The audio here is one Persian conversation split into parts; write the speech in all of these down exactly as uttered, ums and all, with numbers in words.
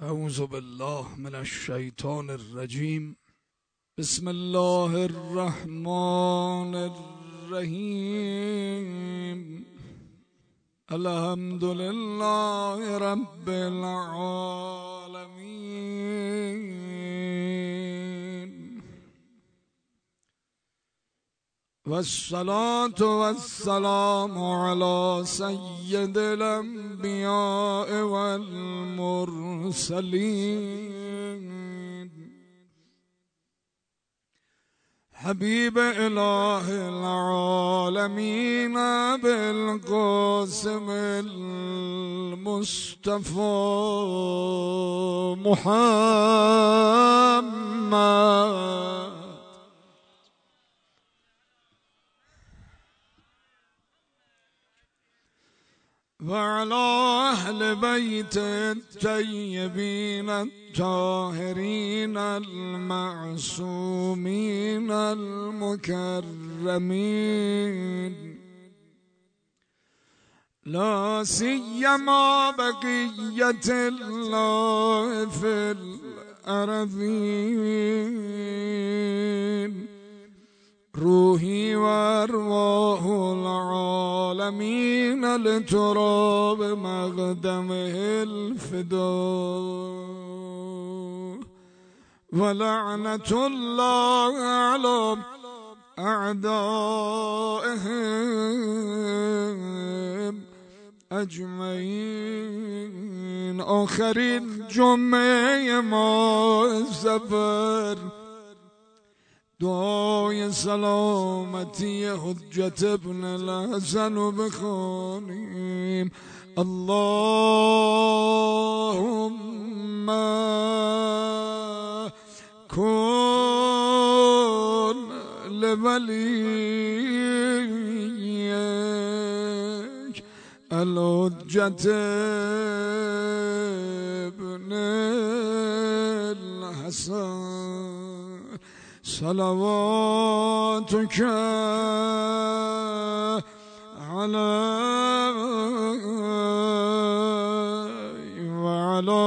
اعوذ بالله من الشیطان الرجیم. بسم الله الرحمن الرحیم. الحمد لله رب العالمین والصلاة والسلام على سید الانبیاء والمرسلین حبیب اله العالمین بالقاسم المصطفى محمد وعلى أهل بيت الطيبين الطاهرين المعصومين المكرمين لا سيما بقية الله في الأرضين روحي وارواح العالمين لتراب مقدمه الفداء ولعنة الله على أعدائهم أجمعين. آخرین جمعه ما سفر دعای سلامتی حجت ابن الحسن رو بخوانیم. اللهم کن لولیک الحجت ابن الحسن صلواتك عليه وعلى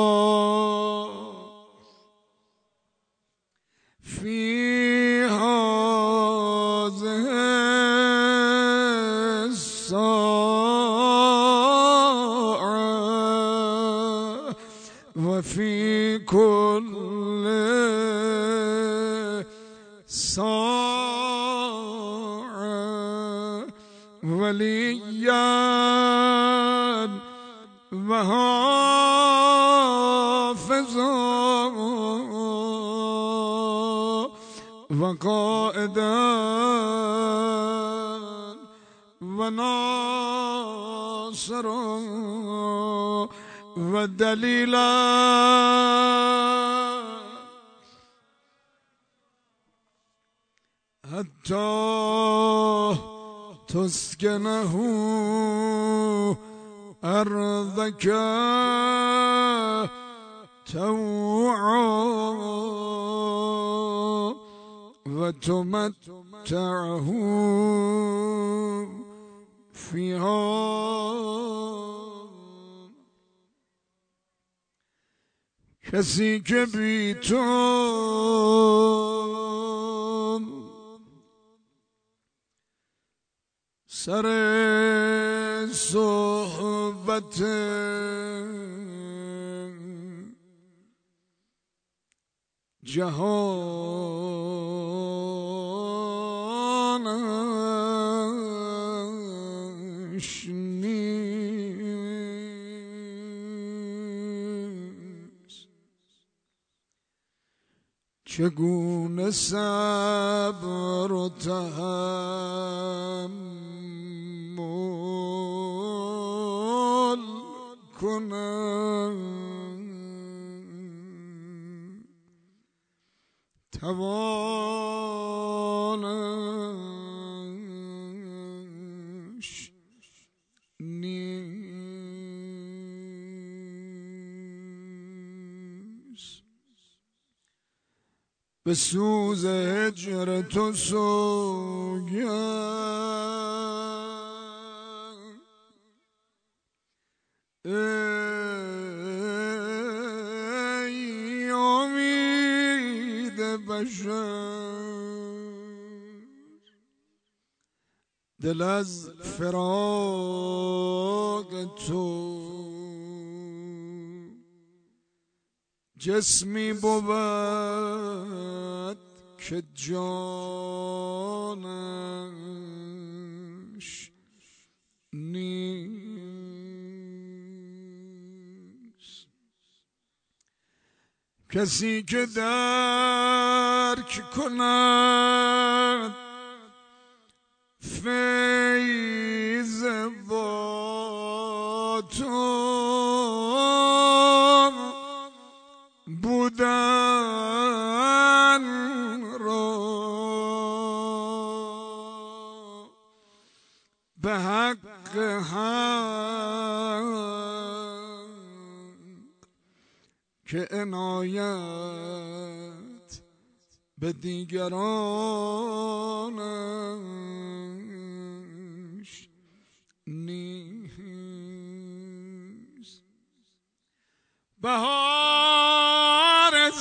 في هذه الساعة وفي كل ساعة وليا وحافظا وقائدا وناصرا ودليلا حتى تسكنه أرضك طوعا وتمتعه فيها کسی که بی تو سر صحبت جهانش نیست. چگونه صبر و تحمل کنم توانش نیست. به سوز هجر تو سوگند بشر دل از فراق تو جسمی بود که جانش نیست. کسی که درک کند فیض با تو بودن را به حق حق که عنایت به دیگرانش نیست. بهار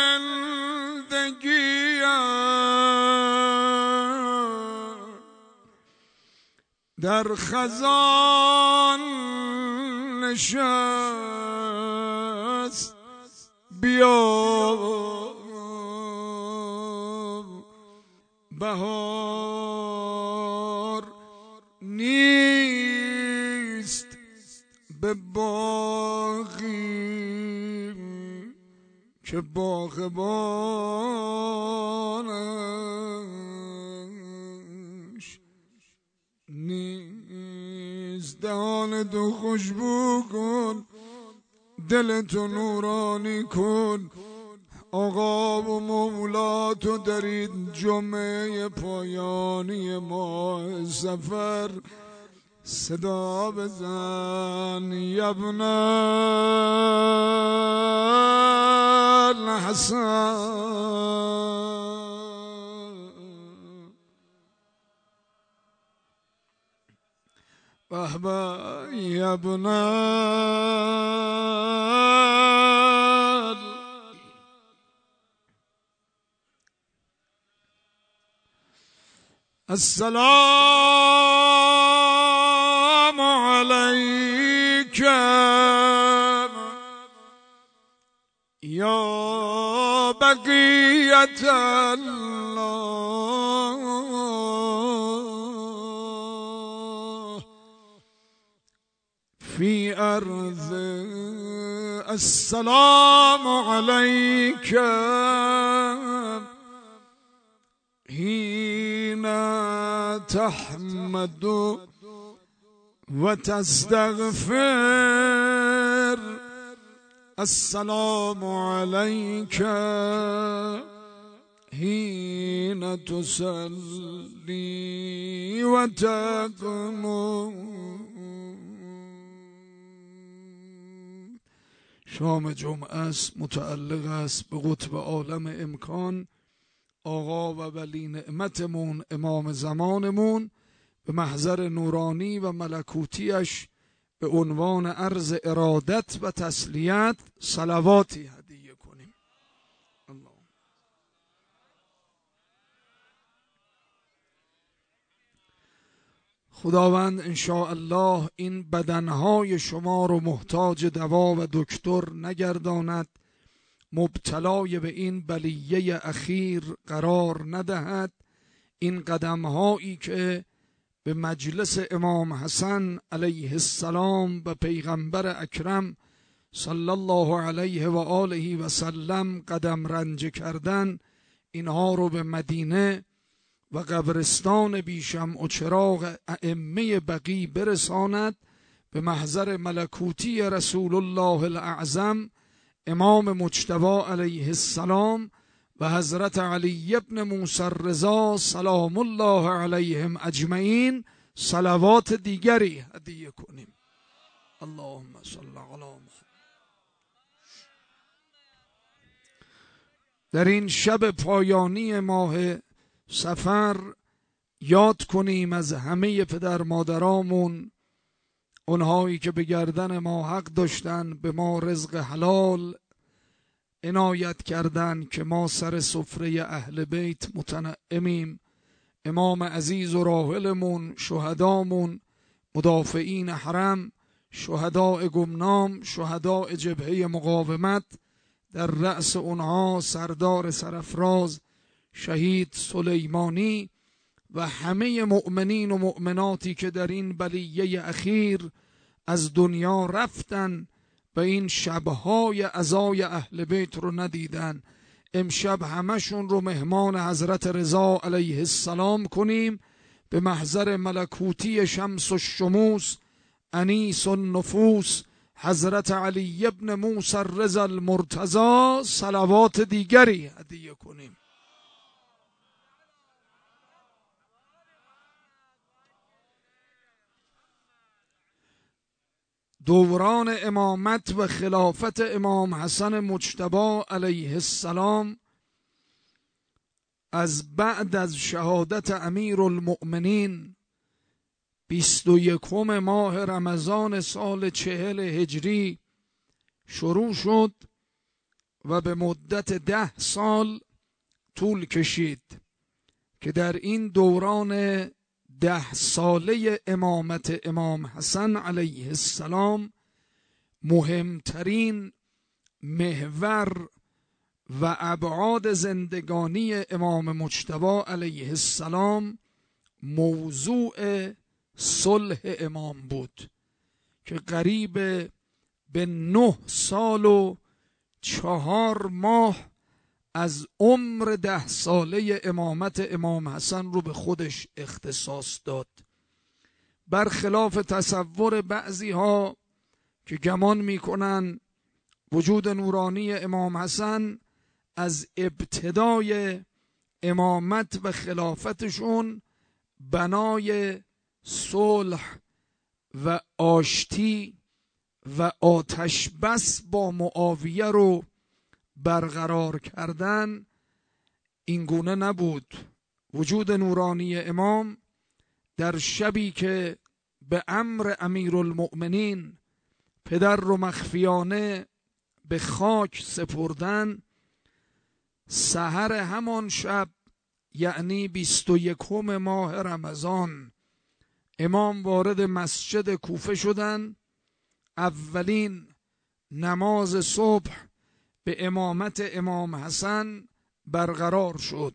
زندگیم در خزان نشست، بیا بهار نیست به باغی که باغبانش نیست. دهان تو خوشبو کن، دل تو نورانی کن. آقا و مولا تو در این جمعه پایانی ماه سفر صدا بزن یبن الحسن وهبا یبن السلام عليك يا بقية الله في أرض. السلام عليك حين تحمد وتستغفر. السلام عليك حين تصلي وتقنت. شام جمعه است، متعلق است به قطب عالم امکان، آقا و ولی نعمتمون امام زمانمون، به محضر نورانی و ملکوتیش به عنوان عرض ارادت و تسلیت صلواتی هدیه کنیم. الله. خداوند انشاءالله این بدنهای شما رو محتاج دوا و دکتر نگرداند، مبتلای به این بلیه اخیر قرار ندهد. این قدمهایی که به مجلس امام حسن علیه السلام و پیغمبر اکرم صلی الله علیه و آله و سلم قدم رنج کردن، اینها رو به مدینه و قبرستان بیشمع و چراغ ائمه بقی برساند، به محضر ملکوتی رسول الله الاعظم امام مجتبی علیه السلام و حضرت علی ابن موسی الرضا سلام الله علیهم اجمعین صلوات دیگری هدیه کنیم. اللهم صل علی محمد. در این شب پایانی ماه سفر یاد کنیم از همه پدر مادرامون، اونهایی که به گردن ما حق داشتن، به ما رزق حلال عنایت کردن که ما سر سفره اهل بیت متنعمیم. امام عزیز و راحلمون، شهدامون، مدافعین حرم، شهداء گمنام، شهداء جبهه مقاومت، در رأس اونها سردار سرافراز شهید سلیمانی و همه مؤمنین و مؤمناتی که در این بلیه اخیر از دنیا رفتن و این شبهای عزای اهل بیت رو ندیدن. امشب همشون رو مهمان حضرت رضا علیه السلام کنیم. به محضر ملکوتی شمس و شموس انیس و نفوس حضرت علی ابن موسی الرضا المرتضی صلوات دیگری هدیه کنیم. دوران امامت و خلافت امام حسن مجتبی علیه السلام از بعد از شهادت امیر المؤمنین بیست و یکم ماه رمضان سال چهل هجری شروع شد و به مدت ده سال طول کشید که در این دوران ده ساله امامت امام حسن علیه السلام مهمترین محور و ابعاد زندگانی امام مجتبی علیه السلام موضوع صلح امام بود که قریب به نه سال و چهار ماه از عمر ده ساله امامت امام حسن رو به خودش اختصاص داد. برخلاف تصور بعضی ها که گمان میکنن وجود نورانی امام حسن از ابتدای امامت و خلافتشون بنای صلح و آشتی و آتش بس با معاویه رو برقرار کردن، این گونه نبود. وجود نورانی امام در شبی که به امر امیرالمؤمنین پدر رو مخفیانه به خاک سپردن، سحر همان شب یعنی بیست و یکم ماه رمضان امام وارد مسجد کوفه شدن. اولین نماز صبح به امامت امام حسن برقرار شد.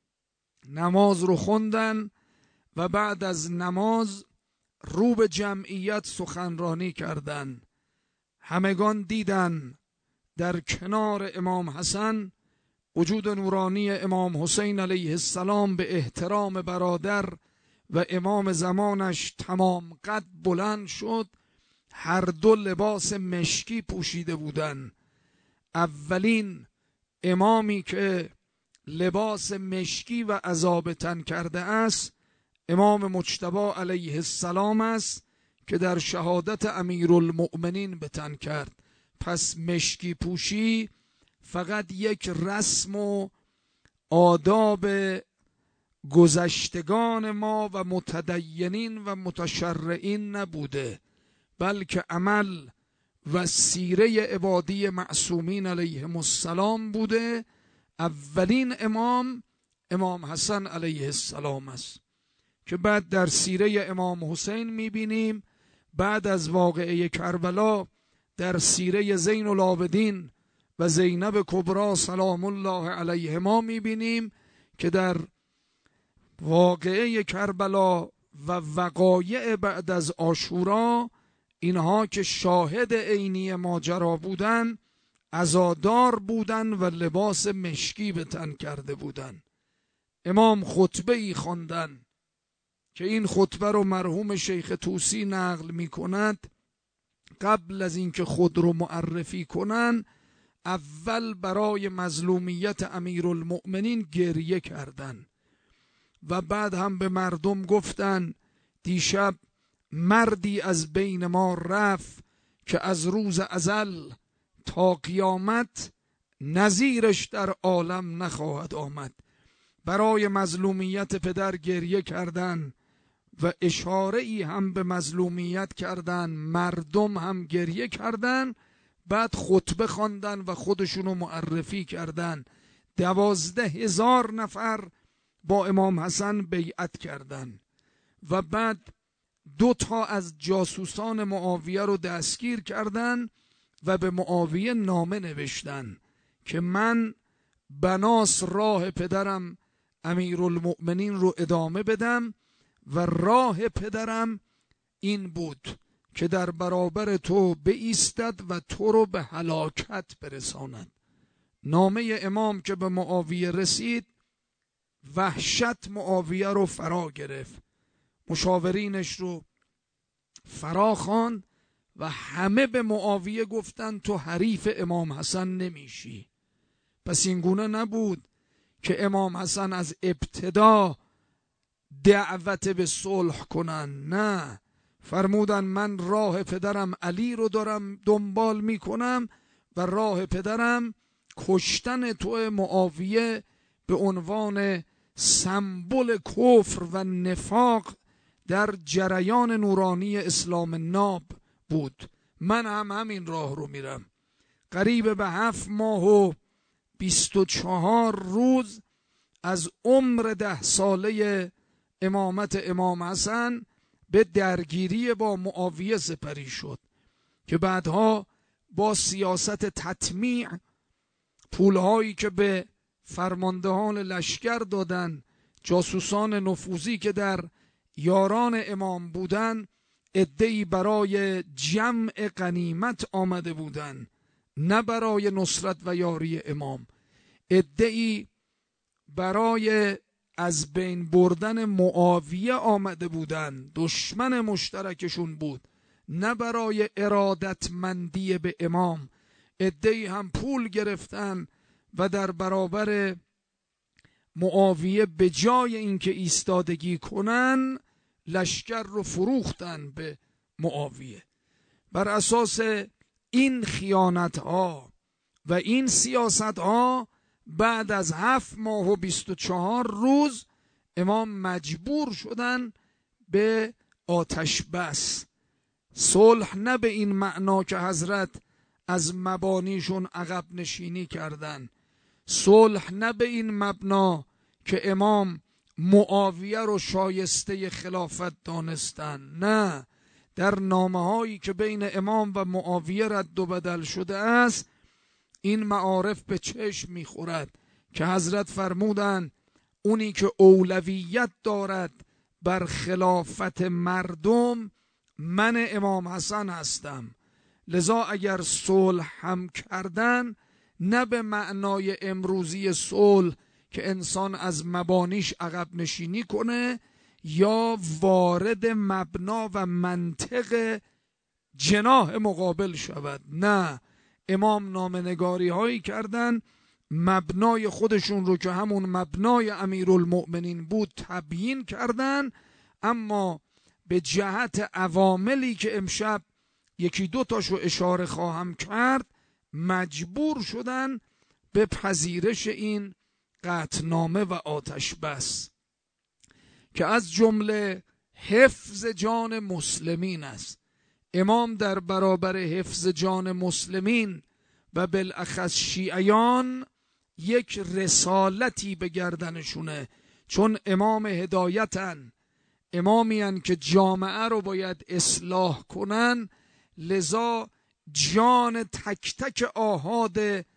نماز رو خوندن و بعد از نماز رو به جمعیت سخنرانی کردند. همگان دیدن در کنار امام حسن وجود نورانی امام حسین علیه السلام به احترام برادر و امام زمانش تمام قد بلند شد. هر دو لباس مشکی پوشیده بودند. اولین امامی که لباس مشکی و عذاب تن کرده است امام مجتبی علیه السلام است که در شهادت امیرالمؤمنین به تن کرد. پس مشکی پوشی فقط یک رسم و آداب گذشتگان ما و متدینین و متشرعین نبوده، بلکه عمل و سیره عبادی معصومین علیهم السلام بوده. اولین امام امام حسن علیه السلام است که بعد در سیره امام حسین میبینیم. بعد از واقعه کربلا در سیره زین العابدین و زینب کبری سلام الله علیهما میبینیم که در واقعه کربلا و وقایع بعد از عاشورا اینها که شاهد عینی ماجرا بودن عزادار بودن و لباس مشکی به تن کرده بودن. امام خطبه ای خواندن که این خطبه رو مرحوم شیخ طوسی نقل می کند. قبل از اینکه خود رو معرفی کنن اول برای مظلومیت امیرالمؤمنین گریه کردن و بعد هم به مردم گفتن دیشب مردی از بین ما رفت که از روز ازل تا قیامت نظیرش در عالم نخواهد آمد. برای مظلومیت پدر گریه کردن و اشاره ای هم به مظلومیت کردن. مردم هم گریه کردن بعد خطبه خواندن و خودشونو معرفی کردن. دوازده هزار نفر با امام حسن بیعت کردن و بعد دو تا از جاسوسان معاویه رو دستگیر کردن و به معاویه نامه نوشتن که من بناس راه پدرم امیرالمؤمنین رو ادامه بدم و راه پدرم این بود که در برابر تو بایستد و تو رو به هلاکت برساند. نامه امام که به معاویه رسید، وحشت معاویه رو فرا گرفت، مشاورینش رو فرا خواند و همه به معاویه گفتن تو حریف امام حسن نمیشی. پس این گونه نبود که امام حسن از ابتدا دعوت به صلح کنن، نه، فرمودن من راه پدرم علی رو دارم دنبال میکنم و راه پدرم کشتن تو معاویه به عنوان سمبل کفر و نفاق در جریان نورانی اسلام ناب بود. من هم همین راه رو میرم. قریب به هفت ماه و بیست و چهار روز از عمر ده ساله امامت امام حسن به درگیری با معاویه سپری شد که بعدها با سیاست تطمیع، پولهایی که به فرماندهان لشکر دادن، جاسوسان نفوذی که در یاران امام بودن، عده‌ای برای جمع غنیمت آمده بودن، نه برای نصرت و یاری امام، عده‌ای برای از بین بردن معاویه آمده بودن، دشمن مشترکشون بود، نه برای ارادتمندی به امام. عده‌ای هم پول گرفتن و در برابر معاویه به جای اینکه ایستادگی کنن لشکر رو فروختن به معاویه. بر اساس این خیانت ها و این سیاست ها بعد از هفت ماه و بیست و چهار روز امام مجبور شدن به آتش بس. صلح نه به این معنا که حضرت از مبانیشون عقب نشینی کردن، صلح نه به این مبنا که امام معاویه رو شایسته خلافت دانستن، نه، در نامه هایی که بین امام و معاویه رد و بدل شده است این معارف به چشم میخورد که حضرت فرمودن اونی که اولویت دارد بر خلافت مردم من امام حسن هستم. لذا اگر صلح هم کردن نه به معنای امروزی صلح که انسان از مبانیش عقب نشینی کنه یا وارد مبنا و منطق جناح مقابل شود، نه، امام نامه‌نگاری هایی کردن، مبنای خودشون رو که همون مبنای امیرالمؤمنین بود تبیین کردن، اما به جهت عواملی که امشب یکی دو تاشو اشاره خواهم کرد مجبور شدن به پذیرش این قطعنامه و آتش بس که از جمله حفظ جان مسلمین است. امام در برابر حفظ جان مسلمین و بالاخص شیعیان یک رسالتی به گردنشونه، چون امام هدایتن، امامیان که جامعه رو باید اصلاح کنن، لذا جان تک تک آحاد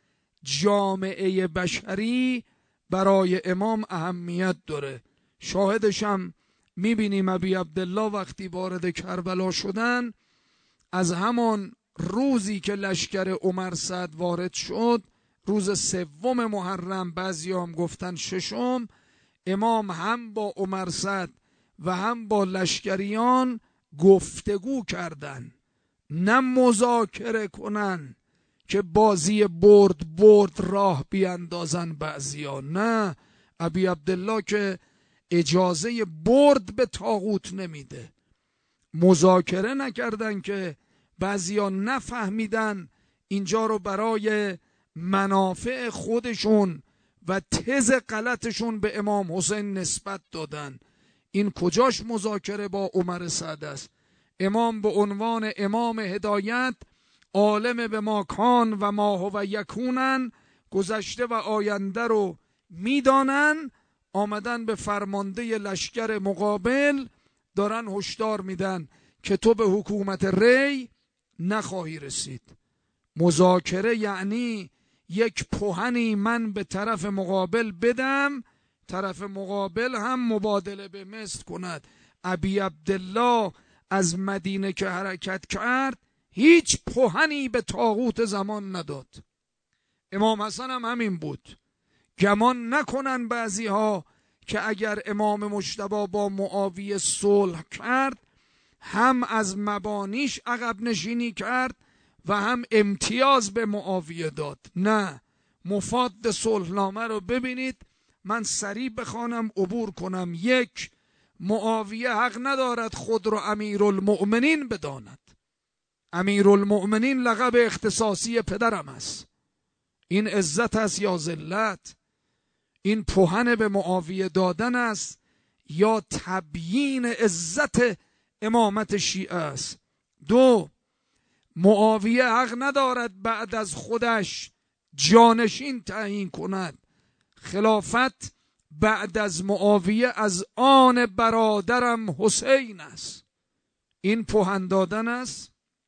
جامعه بشری برای امام اهمیت داره. شاهدشم میبینیم ابی عبدالله وقتی وارد کربلا شدن، از همان روزی که لشکر عمر سعد وارد شد، روز سوم محرم، بعضی هم گفتن ششم، امام هم با عمر سعد و هم با لشکریان گفتگو کردن، نه مذاکره کنن که بازی برد برد راه بیاندازن بعضیا، نه، ابی عبدالله که اجازه برد به طاغوت نمیده. مذاکره نکردن که بعضیا نفهمیدن اینجا رو برای منافع خودشون و تز غلطشون به امام حسین نسبت دادن. این کجاش مذاکره با عمر سعد است؟ امام به عنوان امام هدایت عالم به ما کان و ما هو یکونن، گذشته و آینده رو میدانن. آمدن به فرمانده لشکر مقابل دارن هشدار میدن که تو به حکومت ری نخواهی رسید. مذاکره یعنی یک پهنی من به طرف مقابل بدم، طرف مقابل هم مبادله به مثل کند. ابی عبدالله از مدینه که حرکت کرد هیچ پهنی به طاغوت زمان نداد. امام حسن هم همین بود. گمان نکنن بعضی ها که اگر امام مجتبی با معاویه صلح کرد هم از مبانیش عقب نشینی کرد و هم امتیاز به معاویه داد. نه، مفاد صلحنامه رو ببینید. من سریع بخوانم عبور کنم. یک، معاویه حق ندارد خود رو امیرالمؤمنین بداند. امیرالمؤمنین لقب اختصاصی پدرم است. این عزت است یا ذلت؟ این پهن به معاویه دادن است یا تبیین عزت امامت شیعه است؟ دو، معاویه حق ندارد بعد از خودش جانشین تعیین کند. خلافت بعد از معاویه از آن برادرم حسین است. این پهن دادن است.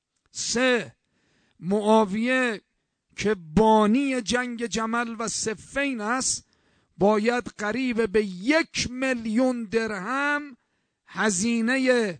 سه، معاویه که بانی جنگ جمل و صفین است باید قریب به یک میلیون درهم هزینه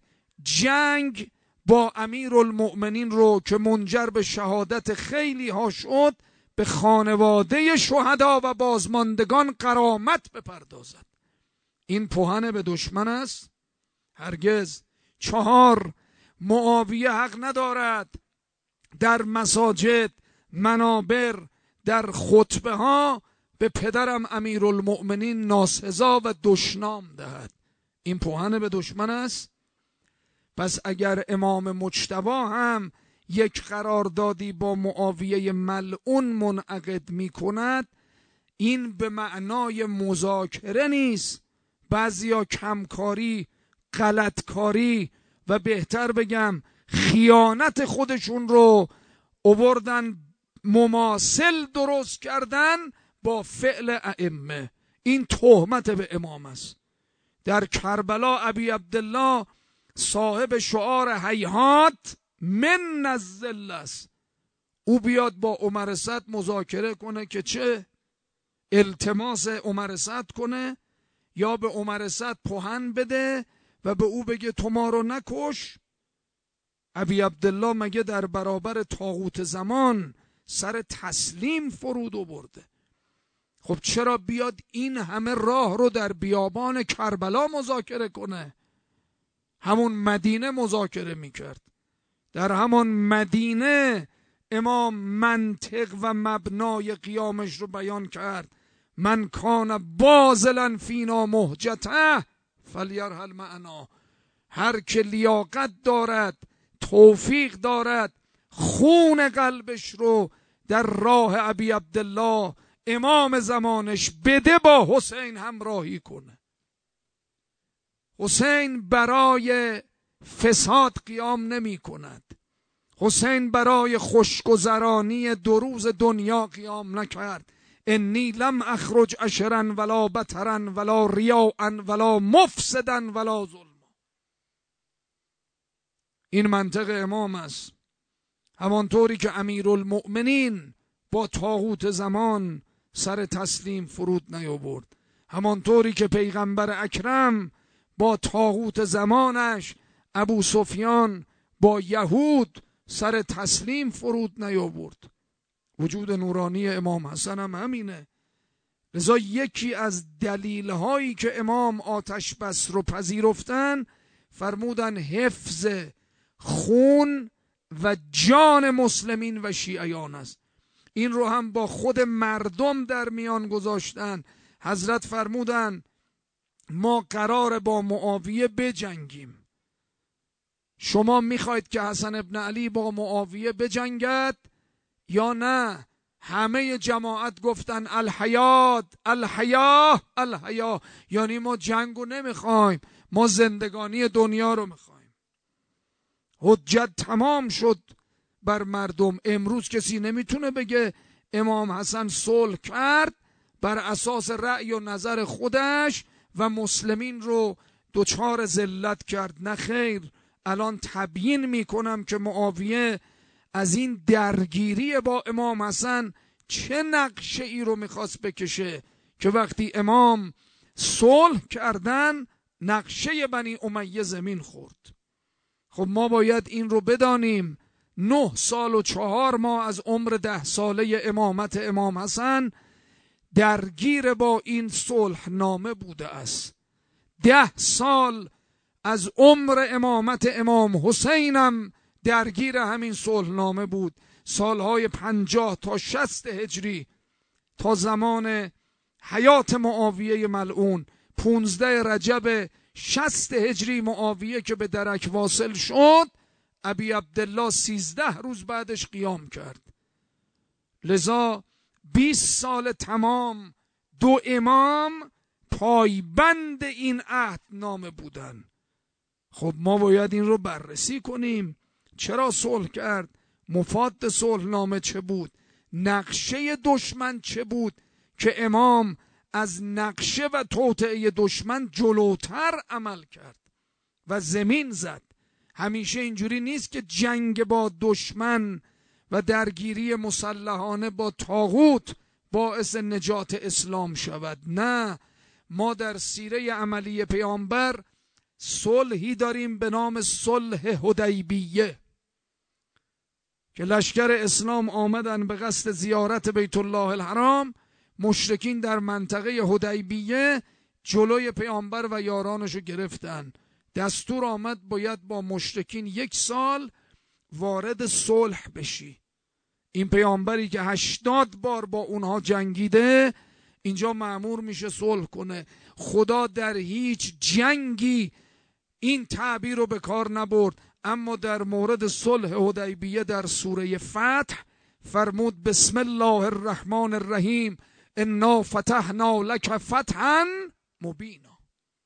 جنگ با امیرالمؤمنین رو که منجر به شهادت خیلی ها شد به خانواده شهدا و بازماندگان غرامت بپردازد. این پهن به دشمن است؟ هرگز. چهار، معاویه حق ندارد در مساجد، منابر، در خطبه ها به پدرم امیرالمؤمنین ناسزا و دشنام دهد. این پهن به دشمن است. پس اگر امام مجتبی هم یک قراردادی با معاویه ملعون منعقد می کند، این به معنای مذاکره نیست. بعضیا کمکاری، غلطکاری و بهتر بگم خیانت خودشون رو آوردن مماثل درست کردن با فعل ائمه. این تهمت به امام است. در کربلا ابی عبدالله صاحب شعار هیهات من الذل است. او بیاد با عمر سعد مذاکره کنه که چه؟ التماس عمر سعد کنه یا به عمر سعد پهن بده و به او بگه تو ما رو نکش؟ ابی عبدالله مگه در برابر طاغوت زمان سر تسلیم فرود آورده؟ خب چرا بیاد این همه راه رو در بیابان کربلا مذاکره کنه؟ همون مدینه مذاکره میکرد. در همون مدینه امام منطق و مبنای قیامش رو بیان کرد. من کان باذلا فینا مهجته فلیرحل معنا. هر که لیاقت دارد، توفیق دارد، خون قلبش رو در راه ابی عبدالله امام زمانش بده با حسین همراهی کنه. حسین برای فساد قیام نمی کند. حسین برای خوشگذرانی دو روز دنیا قیام نکرد. انی لم اخرج اشرا ولا بطرا ولا ریاء ولا مفسدا ولا ظلما. این منطق امام است. همانطوری که امیرالمؤمنین با طاغوت زمان سر تسلیم فرود نیاورد، همانطوری که پیغمبر اکرم با طاغوت زمانش ابو سفیان با یهود سر تسلیم فرود نیاورد. وجود نورانی امام حسن هم همینه. لذا یکی از دلیل‌هایی که امام آتش بس رو پذیرفتن فرمودن حفظ خون و جان مسلمین و شیعیان است. این رو هم با خود مردم در میان گذاشتن. حضرت فرمودن ما قرار با معاویه بجنگیم. شما میخواید که حسن ابن علی با معاویه بجنگد یا نه؟ همه جماعت گفتن الحیات الحیا الحیا، یعنی ما جنگو نمیخوایم، ما زندگانی دنیا رو میخوایم. حجت تمام شد بر مردم. امروز کسی نمیتونه بگه امام حسن صلح کرد بر اساس رأی و نظر خودش و مسلمین رو دچار ذلت کرد. نه خیر، الان تبیین میکنم که معاویه از این درگیری با امام حسن چه نقشه ای رو میخواست بکشه که وقتی امام صلح کردن نقشه بنی امیه زمین خورد. خب ما باید این رو بدانیم، نه سال و چهار ماه از عمر ده ساله امامت امام حسن درگیر با این صلح نامه بوده است. ده سال از عمر امامت امام حسینم درگیر همین صلح نامه بود. سالهای پنجاه تا شصت هجری تا زمان حیات معاویه ملعون، پونزده رجب شصت هجری معاویه که به درک واصل شد، ابی عبدالله سیزده روز بعدش قیام کرد. لذا بیست سال تمام دو امام پایبند این عهدنامه بودن. خب ما باید این رو بررسی کنیم. چرا صلح کرد؟ مفاد صلح نامه چه بود؟ نقشه دشمن چه بود که امام از نقشه و توطئه دشمن جلوتر عمل کرد و زمین زد؟ همیشه اینجوری نیست که جنگ با دشمن و درگیری مسلحانه با طاغوت باعث نجات اسلام شود. نه، ما در سیره عملی پیامبر صلحی داریم به نام صلح حدیبیه که لشکر اسلام آمدن به قصد زیارت بیت الله الحرام. مشرکین در منطقه حدیبیه جلوی پیامبر و یارانشو گرفتن. دستور آمد باید با مشرکین یک سال وارد صلح بشی. این پیامبری که هشتاد بار با اونها جنگیده اینجا مأمور میشه صلح کنه. خدا در هیچ جنگی این تعبیر رو به کار نبرد، اما در مورد صلح حدیبیه در سوره فتح فرمود بسم الله الرحمن الرحیم انا فتحنا لک فتحا مبینا.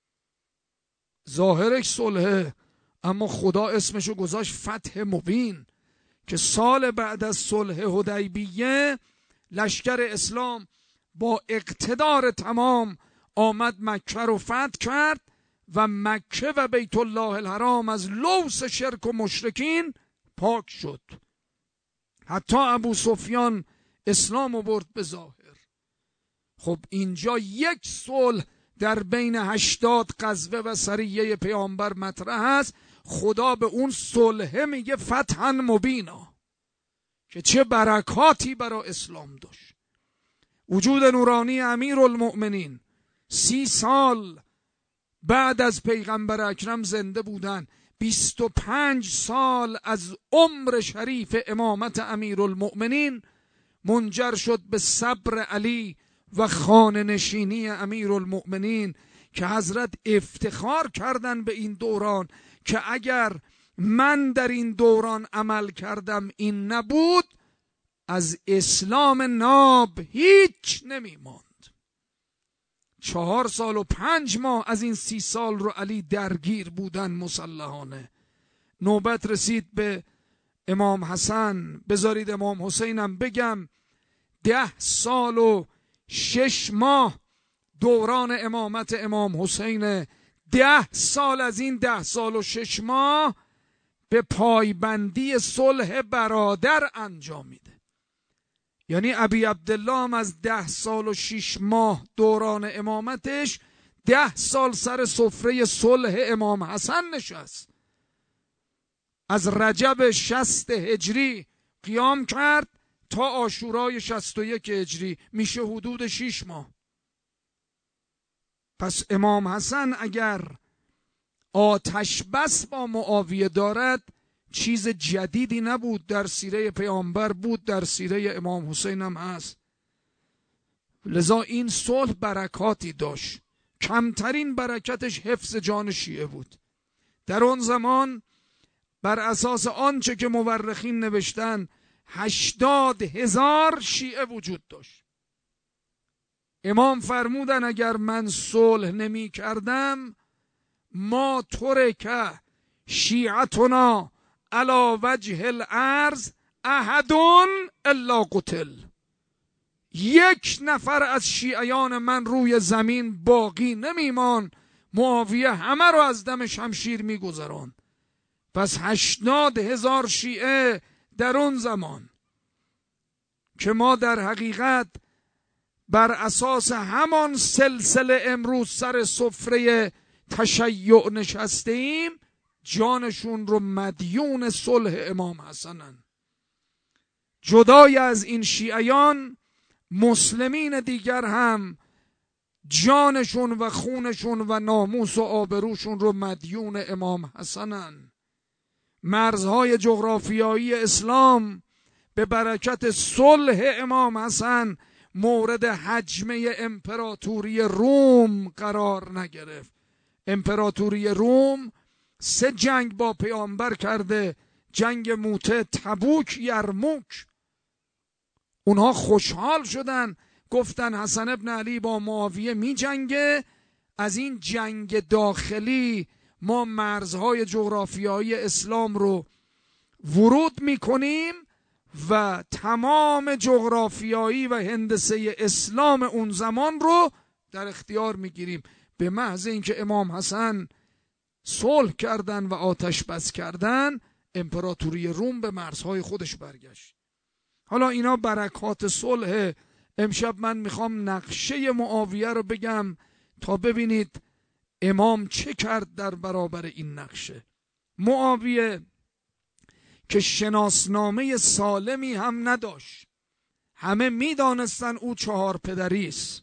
ظاهرش صلحه، اما خدا اسمشو گذاشت فتح مبین که سال بعد از صلح حدیبیه لشکر اسلام با اقتدار تمام آمد مکه رو فتح کرد و مکه و بیت الله الحرام از لوث شرک و مشرکین پاک شد. حتی ابو سفیان اسلام رو برد به ظاهر. خب اینجا یک صلح در بین هشتاد غزوه و سریه پیامبر مطرح است. خدا به اون صلح میگه فتحا مبینا که چه برکاتی برای اسلام داشت. وجود نورانی امیرالمؤمنین سی سال بعد از پیغمبر اکرم زنده بودن. بیست و پنج سال از عمر شریف امامت امیرالمؤمنین منجر شد به صبر علی و خانه نشینی امیرالمؤمنین که حضرت افتخار کردن به این دوران که اگر من در این دوران عمل کردم این نبود از اسلام ناب هیچ نمی ماند. چهار سال و پنج ماه از این سی سال رو علی درگیر بودن مسلحانه. نوبت رسید به امام حسن. بذارید امام حسینم بگم. ده سال و شش ماه دوران امامت امام حسین. ده سال از این ده سال و شش ماه به پایبندی صلح برادر انجام میده. یعنی ابی عبدالله هم از ده سال و شش ماه دوران امامتش ده سال سر سفره صلح امام حسن نشست. از رجب شصت هجری قیام کرد تا عاشورای شصت و یک هجری، میشه حدود شش ماه. پس امام حسن اگر آتش بس با معاویه دارد چیز جدیدی نبود. در سیره پیامبر بود، در سیره امام حسین هم هست. لذا این صلح برکاتی داشت. کمترین برکتش حفظ جان شیعه بود. در اون زمان بر اساس آنچه که مورخین نوشتن هشتاد هزار شیعه وجود داشت. امام فرمودن اگر من صلح نمی کردم ما ترک شیعتنا علی وجه الارض احدون الا قتل، یک نفر از شیعیان من روی زمین باقی نمیمان، معاویه همه رو از دم شمشیر میگذران. پس هشتاد هزار شیعه در اون زمان که ما در حقیقت بر اساس همان سلسله امروز سر سفره تشیع نشسته ایم، جانشون رو مدیون صلح امام حسنن. جدای از این شیعیان، مسلمین دیگر هم جانشون و خونشون و ناموس و آبروشون رو مدیون امام حسنن. مرزهای جغرافیایی اسلام به برکت صلح امام حسن مورد هجمه امپراتوری روم قرار نگرفت. امپراتوری روم سه جنگ با پیامبر کرده، جنگ موته، تبوک، یرموک. اونها خوشحال شدن، گفتن حسن ابن علی با معاویه می جنگه، از این جنگ داخلی ما مرزهای جغرافیایی اسلام رو ورود می کنیم و تمام جغرافیایی و هندسه اسلام اون زمان رو در اختیار می گیریم. به محض اینکه امام حسن صلح کردن و آتش بس کردن، امپراتوری روم به مرزهای خودش برگشت. حالا اینا برکات صلح. امشب من میخوام نقشه معاویه رو بگم تا ببینید امام چه کرد در برابر این نقشه. معاویه که شناسنامه سالمی هم نداشت، همه میدانستن او چهار پدری است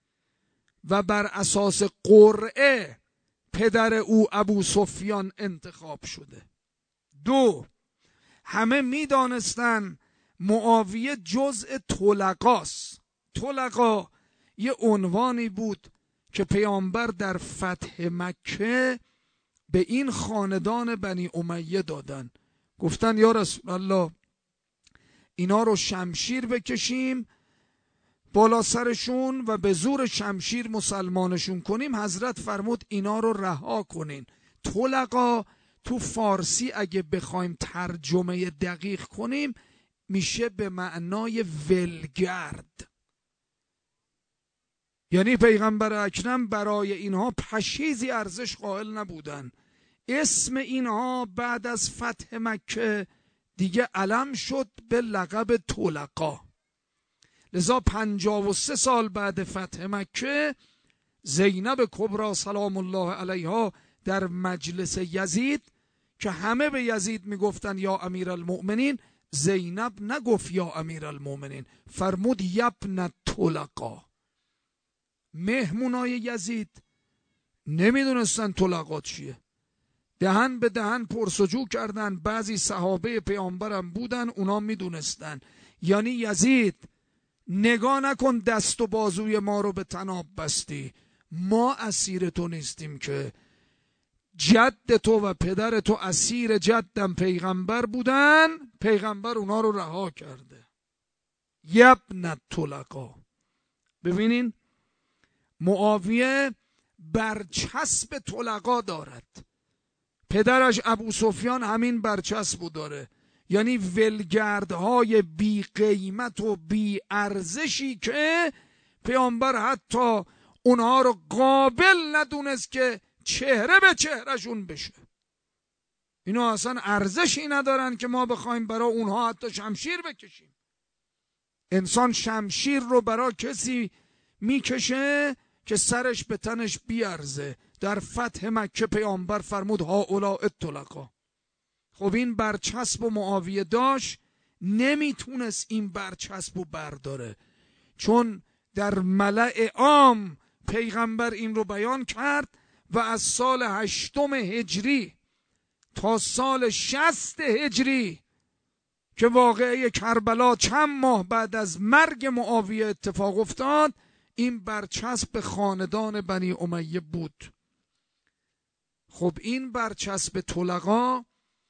و بر اساس قرعه پدر او ابو سفیان انتخاب شده. دو، همه میدانستن معاویه جزء طلقاست. طلقا یه عنوانی بود که پیامبر در فتح مکه به این خاندان بنی امیه دادن. گفتن یا رسول الله اینا رو شمشیر بکشیم بالا سرشون و به زور شمشیر مسلمانشون کنیم. حضرت فرمود اینا رو رها کنین. طلقا تو فارسی اگه بخوایم ترجمه دقیق کنیم میشه به معنای ولگرد. یعنی پیغمبر اکرم برای اینها پشیزی ارزش قائل نبودن. اسم اینها بعد از فتح مکه دیگه علم شد به لقب طلقا. لذا پنجاه و سه سال بعد فتح مکه زینب کبری سلام الله علیها در مجلس یزید که همه به یزید میگفتن یا امیرالمؤمنین، زینب نگفت یا امیرالمؤمنین، فرمود یبن طلقا. مهمونای یزید نمیدونستن طلقات چیه، دهن به دهن پرسجو کردن. بعضی صحابه پیامبرم بودن اونا میدونستن. یعنی یزید نگاه نکن دست و بازوی ما رو به طناب بستی، ما اسیر تو نیستیم که. جد تو و پدر تو اسیر جدم پیغمبر بودن، پیغمبر اونا رو رها کرده. یبن طلقا. ببینین معاویه برچسب طلقا دارد، پدرش ابو سفیان همین برچسبو داره. یعنی ولگردهای بی قیمت و بی ارزشی که پیامبر حتی اونها رو قابل ندونست که چهره به چهرهشون بشه. اینا اصلا ارزشی ندارن که ما بخوایم برای اونها حتی شمشیر بکشیم. انسان شمشیر رو برای کسی میکشه که سرش به تنش بیارزه. در فتح مکه پیامبر فرمود هؤلاء الطلقا. خب این برچسب و معاویه داشت، نمیتونست این برچسب رو برداره، چون در ملأ عام پیغمبر این رو بیان کرد و از سال هشتم هجری تا سال شصت هجری که واقعه کربلا چند ماه بعد از مرگ معاویه اتفاق افتاد، این برچسب خاندان بنی امیه بود. خب این برچسب طلقا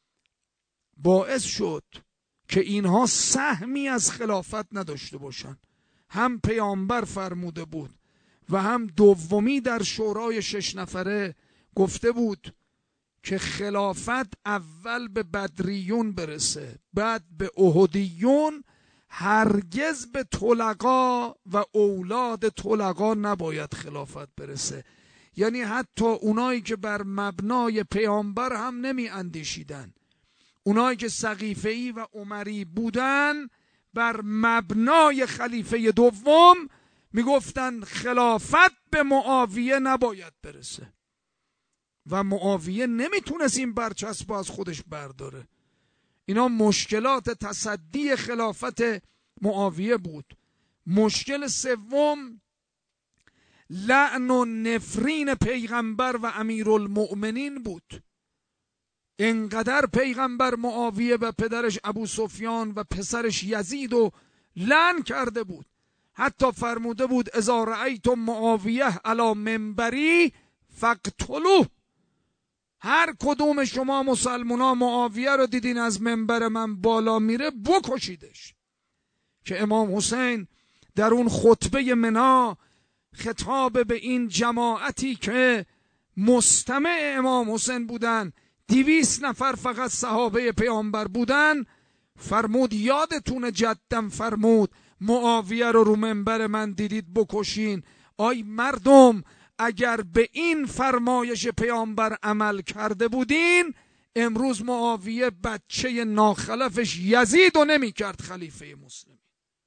باعث شد که اینها سهمی از خلافت نداشته باشن. هم پیامبر فرموده بود و هم دومی در شورای شش نفره گفته بود که خلافت اول به بدریون برسه بعد به احدیون، هرگز به طلقا و اولاد طلقا نباید خلافت برسه. یعنی حتی اونایی که بر مبنای پیامبر هم نمی اندیشیدن، اونایی که سقیفه‌ای و عمری بودن بر مبنای خلیفه دوم میگفتن خلافت به معاویه نباید برسه و معاویه نمیتونست این برچسب از خودش برداره. اینا مشکلات تصدی خلافت معاویه بود. مشکل سوم لعن و نفرین پیغمبر و امیرالمؤمنین بود. انقدر پیغمبر معاویه و پدرش ابو سفیان و پسرش یزید و لعن کرده بود. حتی فرموده بود اذا رأیتم معاویه علی منبری فاقتلوه، هر کدوم شما مسلمونا معاویه رو دیدین از منبر من بالا میره بکشیدش. که امام حسین در اون خطبه منا خطاب به این جماعتی که مستمع امام حسین بودن، دویست نفر فقط صحابه پیامبر بودن، فرمود یادتون جدم فرمود معاویه رو رو منبر من دیدید بکشین. آی مردم، اگر به این فرمایش پیامبر عمل کرده بودین امروز معاویه بچه ناخلفش یزید رو نمی کرد خلیفه مسلم.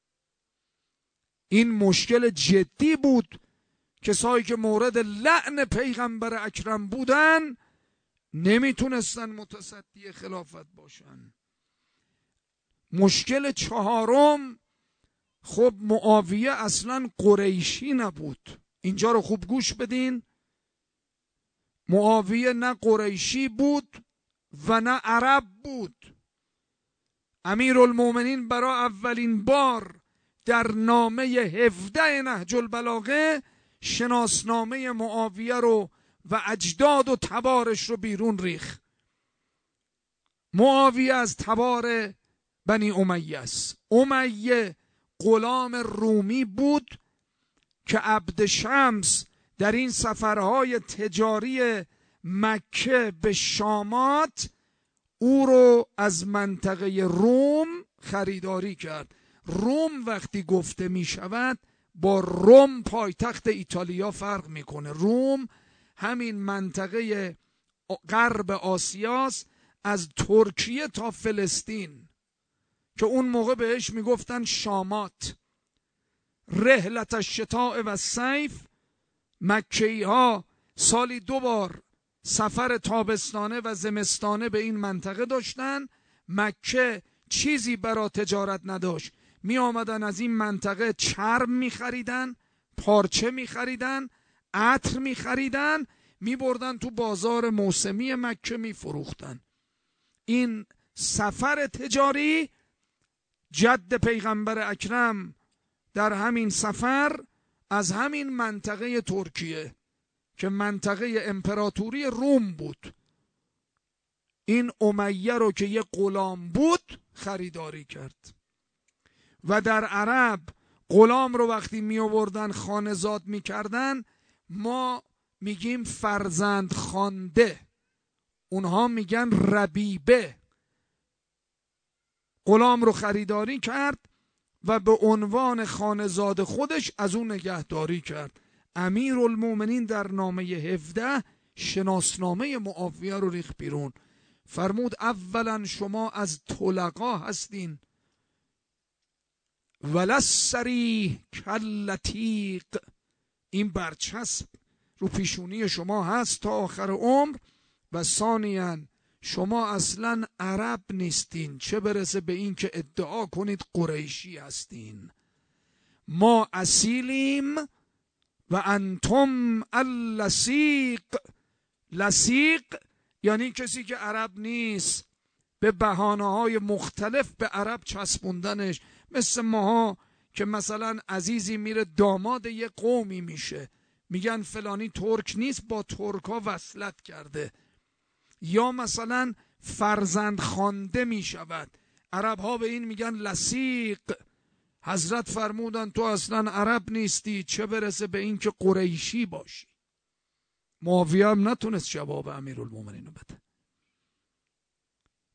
این مشکل جدی بود. کسایی که مورد لعن پیغمبر اکرم بودن نمیتونستن متصدی خلافت باشن. مشکل چهارم، خب معاویه اصلا قریشی نبود. اینجا رو خوب گوش بدین. معاویه نه قریشی بود و نه عرب بود. امیرالمومنین برای اولین بار در نامه هفده نهج البلاغه شناسنامه معاویه رو و اجداد و تبارش رو بیرون ریخ. معاویه از تبار بنی امیه است. امیه غلام رومی بود که عبد شمس در این سفرهای تجاری مکه به شامات او رو از منطقه روم خریداری کرد. روم وقتی گفته می شود با روم پایتخت ایتالیا فرق میکنه. روم همین منطقه غرب آسیاست، از ترکیه تا فلسطین، که اون موقع بهش میگفتن شامات. رحلت الشتاء و الصیف، مکه‌ای ها سالی دو بار سفر تابستانه و زمستانه به این منطقه داشتن. مکه چیزی برای تجارت نداشت، می آمدن از این منطقه چرم می خریدن، پارچه می خریدن، عطر می خریدن، می بردن تو بازار موسمی مکه می فروختن. این سفر تجاری جد پیغمبر اکرم در همین سفر از همین منطقه ترکیه که منطقه امپراتوری روم بود، این امیه رو که یه غلام بود خریداری کرد. و در عرب غلام رو وقتی می آوردن خانه‌زاد می کردن، ما میگیم فرزند خوانده، اونها میگن ربیبه. غلام رو خریداری کرد و به عنوان خانه‌زاد خودش از اون نگهداری کرد. امیرالمومنین در نامه هفده شناسنامه معاویه رو ریخت بیرون. فرمود اولا شما از طلقا هستین، وللصریح کاللتیق، این برچسب رو پیشونی شما هست تا آخر عمر. و ثانیاً شما اصلا عرب نیستین، چه برسه به این که ادعا کنید قریشی هستین. ما اصیلیم و انتم اللصیق. لصیق یعنی کسی که عرب نیست، به بهانه‌های مختلف به عرب چسبوندنش. مثل ماها که مثلا عزیزی میره داماد یه قومی میشه، میگن فلانی ترک نیست، با ترکا وصلت کرده. یا مثلا فرزند خوانده میشود، عرب ها به این میگن لصیق. حضرت فرمودن تو اصلا عرب نیستی، چه برسه به این که قریشی باشی. معاویه هم نتونست جواب امیرالمومنین رو بده.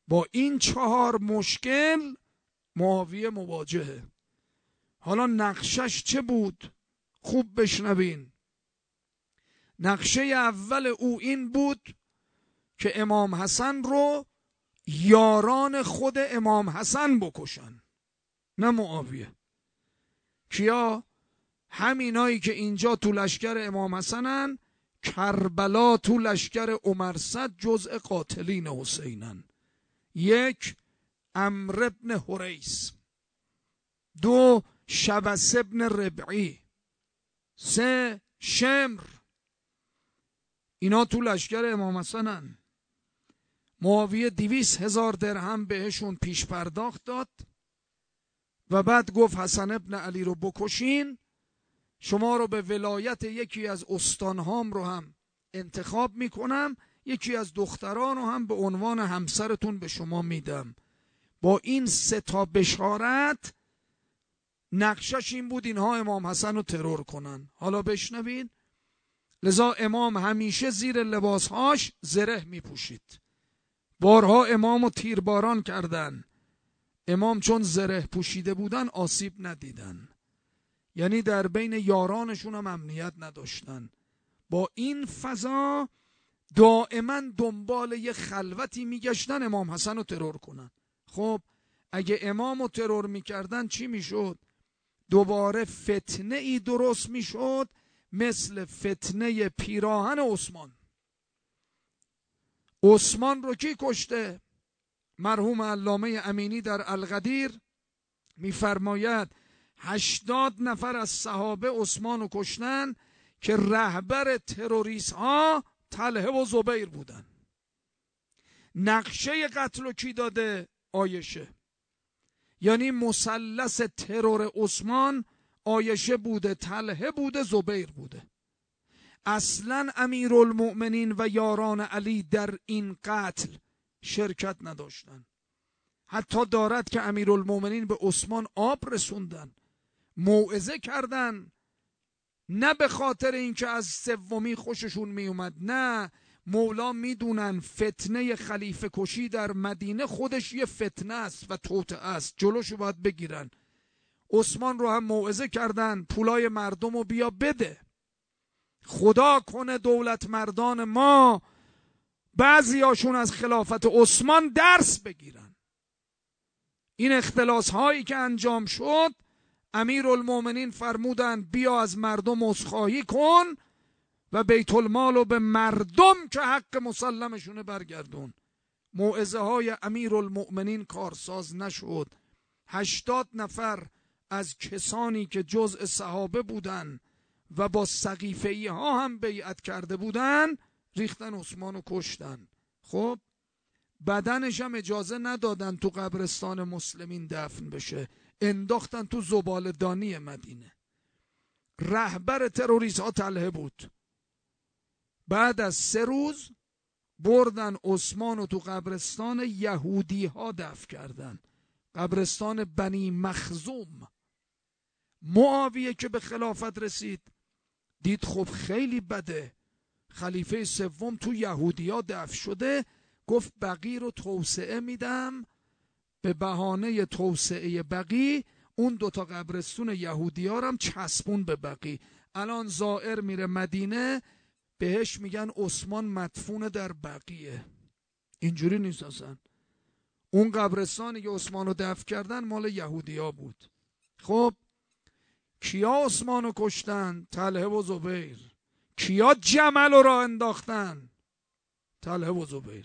با این چهار مشکل معاویه مواجهه. حالا نقشش چه بود؟ خوب بشنوین. نقشه اول او این بود که امام حسن رو یاران خود امام حسن بکشن، نه معاویه. کیا؟ همینایی که اینجا تو لشکر امام حسنن، کربلا تو لشکر عمر صد جزء قاتلین حسینن. یک، عمرو بن حریث. دو، شبس بن ربعی. سه، شمر. اینا تو لشکر امام حسنن. معاویه دویست هزار درهم بهشون پیش پرداخت داد و بعد گفت حسن ابن علی رو بکشین، شما رو به ولایت یکی از استانهام رو هم انتخاب میکنم، یکی از دختران رو هم به عنوان همسرتون به شما میدم. با این سه تا بشارت نقشش این بود اینها امام حسن رو ترور کنن. حالا بشنوید. لذا امام همیشه زیر لباسهاش زره میپوشید. بارها امام رو تیرباران کردن. امام چون زره پوشیده بودن آسیب ندیدن، یعنی در بین یارانشون هم امنیت نداشتن. با این فضا دائما دنبال یه خلوتی میگشتن امام حسن رو ترور کنن. خب اگه امام رو ترور میکردن چی میشد؟ دوباره فتنه ای درست میشد، مثل فتنه پیراهن عثمان. عثمان رو کی کشته؟ مرحوم علامه امینی در القدیر میفرماید هشتاد نفر از صحابه عثمان رو کشتن که رهبر تروریست ها طلحه و زبیر بودن. نقشه قتل رو کی داده؟ عایشه. یعنی مثلث ترور عثمان عایشه بوده، طلحه بوده، زبیر بوده. اصلا امیرالمؤمنین و یاران علی در این قتل شرکت نداشتن. حتی دارد که امیرالمؤمنین به عثمان آب رسوندن، موعظه کردن، نه به خاطر اینکه از سومی خوششون می اومد، نه، مولا میدونن فتنه خلیفه کشی در مدینه خودش یه فتنه است و توطئه است، جلوشو باید بگیرن. عثمان رو هم موعظه کردن پولای مردم رو بیا بده، خدا کنه دولت مردان ما بعضی هاشون از خلافت عثمان درس بگیرن. این اختلاس هایی که انجام شد، امیرالمؤمنین فرمودن بیا از مردم عذرخواهی کن و بیت المال رو به مردم که حق مسلمشونه برگردون. موعظه های امیرالمؤمنین کارساز نشد. هشتاد نفر از کسانی که جزء صحابه بودن و با سقیفه‌ای ها هم بیعت کرده بودن ریختن عثمان رو کشتن. خب بدنش هم اجازه ندادن تو قبرستان مسلمین دفن بشه، انداختن تو زباله‌دانی مدینه. رهبر تروریست ها طلحه بود. بعد از سه روز بردن عثمان رو تو قبرستان یهودی ها دفن کردن، قبرستان بنی مخزوم. معاویه که به خلافت رسید دید خب خیلی بده، خلیفه سوم تو یهودی ها دفن شده، گفت بقی رو توسعه میدم، به بهانه توسعه بقی اون دوتا قبرستون یهودی ها هم چسبون به بقی. الان زائر میره مدینه بهش میگن عثمان مدفون در بقیه. اینجوری نیست اصلا. اون قبرستانی که عثمان رو دفن کردن مال یهودی ها بود. خب کیا عثمان رو کشتن؟ طلحه و زبیر. کیا جمل رو راه انداختن؟ طلحه و زبیر.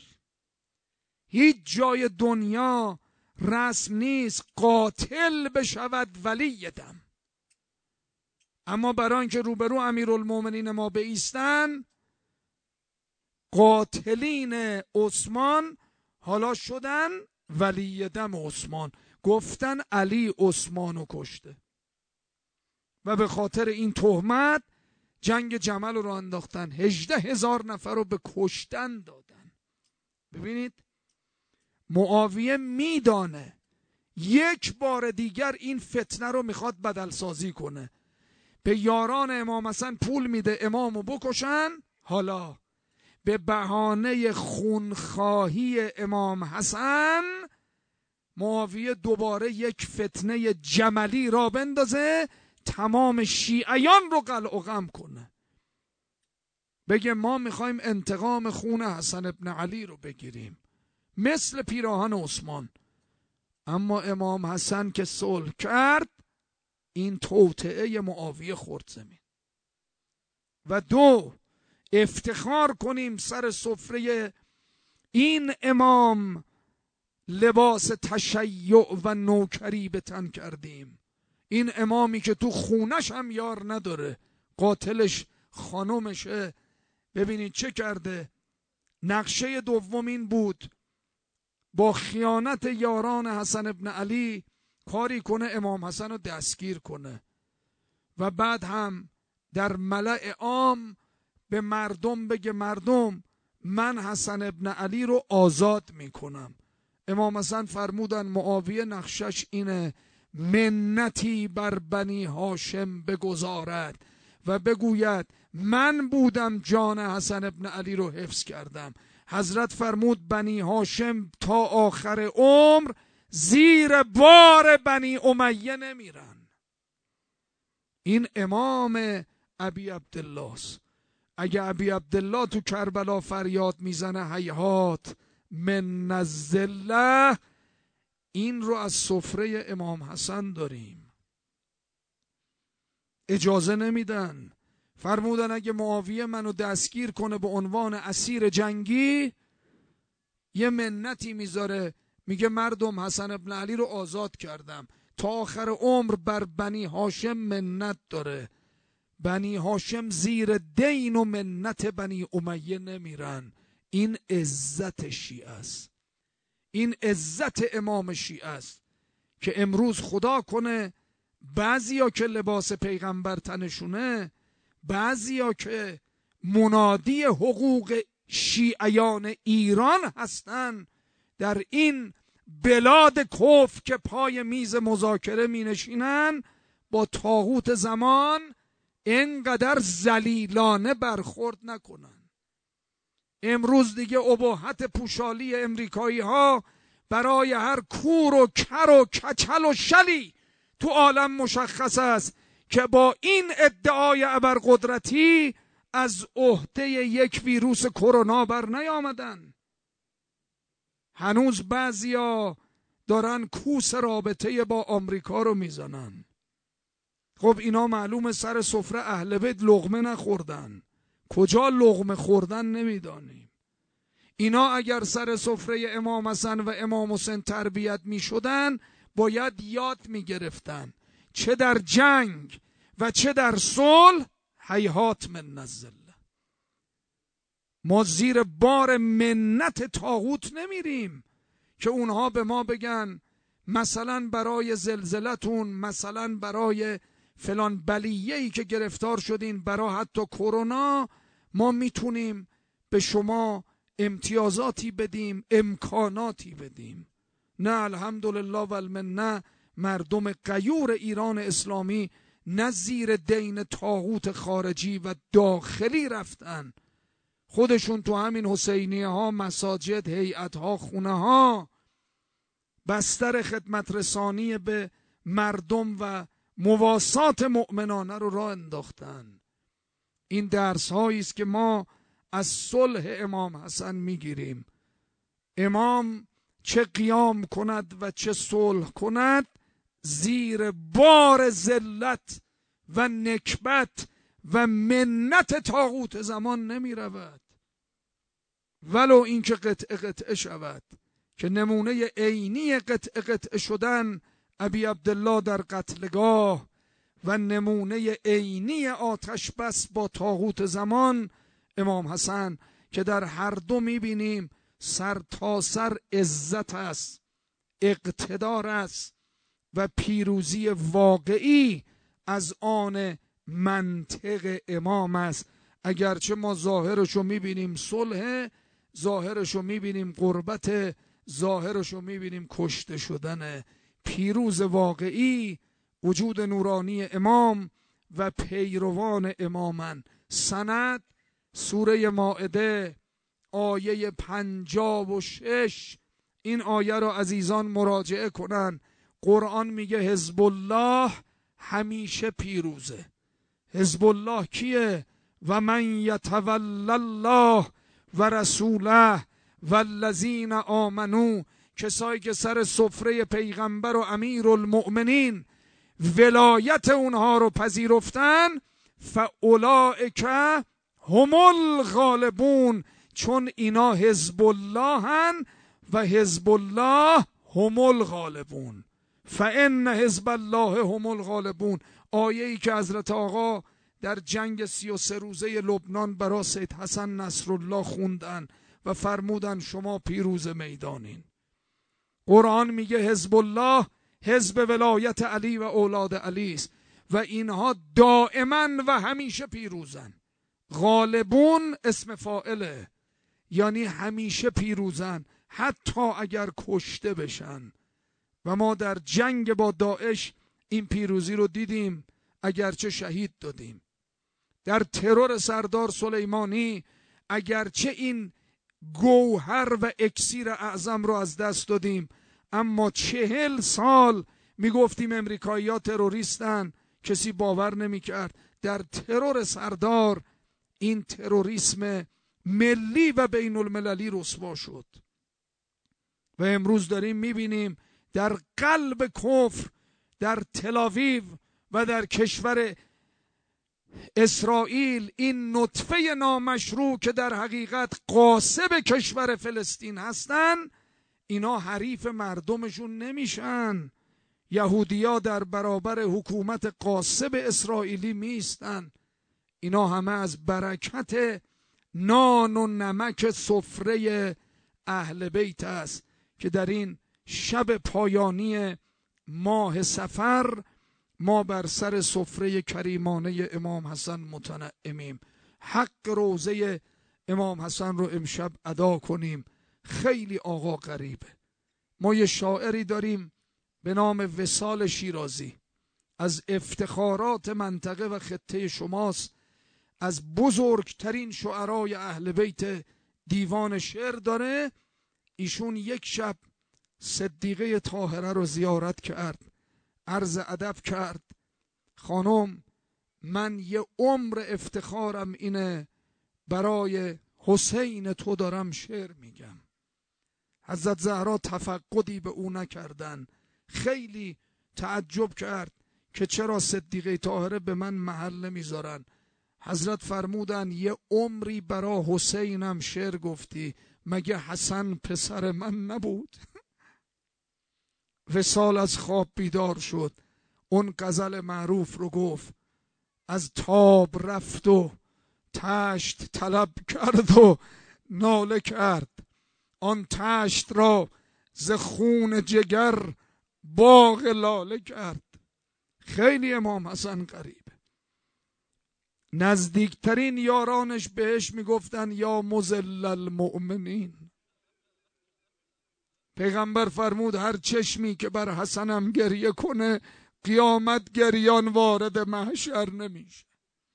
هیچ جای دنیا رسم نیست قاتل بشود ولی دم، اما برای اینکه روبرو امیرالمؤمنین ما بایستن، قاتلین عثمان حالا شدن ولی دم عثمان، گفتن علی عثمان رو کشته و به خاطر این تهمت جنگ جمل رو انداختن، هجده هزار نفر رو به کشتن دادن. ببینید معاویه میدانه یک بار دیگر این فتنه رو میخواد بدل سازی کنه، به یاران امام حسن پول میده امامو بکشن، حالا به بهانه خونخواهی امام حسن معاویه دوباره یک فتنه جملی را بندازه، تمام شیعیان رو قلع و قم کنه، بگه ما میخوایم انتقام خون حسن ابن علی رو بگیریم مثل پیراهن عثمان. اما امام حسن که صلح کرد، این توطئه معاویه خورد زمین. و دو، افتخار کنیم سر سفره این امام لباس تشیع و نوکری به تن کردیم. این امامی که تو خونش هم یار نداره، قاتلش خانومشه. ببینید چه کرده. نقشه دوم این بود با خیانت یاران حسن ابن علی کاری کنه امام حسن رو دستگیر کنه و بعد هم در ملأ عام به مردم بگه مردم من حسن ابن علی رو آزاد میکنم. امام حسن فرمودن معاویه نقشش اینه منتی بر بنی هاشم بگذارد و بگوید من بودم جان حسن ابن علی رو حفظ کردم. حضرت فرمود بنی هاشم تا آخر عمر زیر بار بنی امیه نمیرن. این امام ابی عبدالله است. اگه ابی عبدالله تو کربلا فریاد میزنه هیهات من الذله، این رو از سفره امام حسن داریم. اجازه نمیدن. فرمودن اگه معاویه منو دستگیر کنه به عنوان اسیر جنگی، یه منتی میذاره، میگه مردم حسن ابن علی رو آزاد کردم، تا آخر عمر بر بنی هاشم منت داره. بنی هاشم زیر دین و منت بنی امیه نمیرن. این عزت شیعه است، این عزت امام شیعه است که امروز خدا کنه بعضیا که لباس پیغمبر تنشونه، بعضیا که منادی حقوق شیعیان ایران هستن، در این بلاد کفر که پای میز مذاکره می نشینن، با طاغوت زمان اینقدر ذلیلانه برخورد نکنن. امروز دیگه اباحت پوشالی امریکایی ها برای هر کور و کر و کچل و شلی تو عالم مشخص است که با این ادعای ابرقدرتی از عهده یک ویروس کرونا بر نیامدن. هنوز بعضیا دارن کوس رابطه با آمریکا رو میزنن. خب اینا معلومه سر سفره اهل بیت لقمه نخوردن. کجا لقمه خوردن نمیدانیم. اینا اگر سر سفره امام حسن و امام حسین تربیت می شدن، باید یاد می گرفتن چه در جنگ و چه در صلح هیهات من الذله. ما زیر بار منت طاغوت نمیریم که اونها به ما بگن مثلا برای زلزلتون، مثلا برای فلان بلیه‌ای که گرفتار شدین، برای حتی کرونا ما میتونیم به شما امتیازاتی بدیم، امکاناتی بدیم. نه الحمدلله و المنه، مردم غیور ایران اسلامی نه زیر دین طاغوت خارجی و داخلی رفتن. خودشون تو همین حسینیه ها، مساجد، هیئت ها، خونه ها بستر خدمت رسانی به مردم و مواسات مؤمنانه رو راه انداختن. این درس هایی است که ما از صلح امام حسن میگیریم. امام چه قیام کند و چه صلح کند، زیر بار ذلت و نکبت و منت طاغوت زمان نمی رود، ولو اینکه قطعه قطعه شود، که نمونه عینی قطعه قطعه شدن ابی عبدالله در قتلگاه و نمونه عینی آتش بس با طاغوت زمان امام حسن، که در هر دو میبینیم سر تا سر عزت است، اقتدار است و پیروزی واقعی از آن منطق امام است. اگرچه ما ظاهرشو میبینیم صلح، ظاهرشو میبینیم قربت، ظاهرشو میبینیم کشته شدن. پیروز واقعی وجود نورانی امام و پیروان امامن. سند سوره مائده آیه پنجاه و شش این آیه رو عزیزان مراجعه کنن. قرآن میگه حزب الله همیشه پیروزه. حزب الله کیه؟ و من یتول الله و رسوله والذین آمنو، کسایی که سر سفره پیغمبر و امیر المؤمنین ولایت اونها رو پذیرفتن، فاولئک هم الغالبون، چون اینا حزب الله هن و حزب الله هم الغالبون. فان حزب الله هم الغالبون، آیه‌ای که حضرت آقا در جنگ سی و سه روزه لبنان برای سید حسن نصرالله خوندن و فرمودن شما پیروز میدانین. قرآن میگه حزب الله حزب ولایت علی و اولاد علی است و اینها دائما و همیشه پیروزن. غالبون اسم فاعله، یعنی همیشه پیروزن حتی اگر کشته بشن. و ما در جنگ با داعش این پیروزی رو دیدیم، اگرچه شهید دادیم. در ترور سردار سلیمانی اگرچه این گوهر و اکسیر اعظم رو از دست دادیم، اما چهل سال میگفتیم امریکایی ها تروریستن، کسی باور نمیکرد. در ترور سردار این تروریسم ملی و بین المللی رسوا شد و امروز داریم میبینیم در قلب کفر، در تل‌آویو و در کشور اسرائیل، این نطفه نامشروع که در حقیقت غاصب کشور فلسطین هستن، اینا حریف مردمشون نمیشن. یهودیا در برابر حکومت غاصب اسرائیلی میستن. اینا همه از برکت نان و نمک سفره اهل بیت است که در این شب پایانی ماه صفر ما بر سر سفره کریمانه امام حسن متنعمیم. حق روزه امام حسن رو امشب ادا کنیم. خیلی آقا غریبه. ما یه شاعری داریم به نام وصال شیرازی، از افتخارات منطقه و خطه شماست، از بزرگترین شعرای اهل بیت دیوان شعر داره. ایشون یک شب صدیقه طاهره رو زیارت کرد، عرض ادب کرد: خانم، من یه عمر افتخارم اینه برای حسین تو دارم شعر میگم. حضرت زهرا تفقدی به او نکردن، خیلی تعجب کرد که چرا صدیقه طاهره به من محل نمیذارن. حضرت فرمودن یه عمری برای حسینم شعر گفتی، مگه حسن پسر من نبود؟ وصال از خواب بیدار شد، اون غزل معروف رو گفت: از تاب رفت و تشت طلب کرد و ناله کرد، آن تشت را ز خون جگر باغ لاله کرد. خیلی امام حسن غریبه. نزدیکترین یارانش بهش میگفتن یا مذل المؤمنین. پیغمبر فرمود هر چشمی که بر حسنم گریه کنه قیامت گریان وارد محشر نمیشه.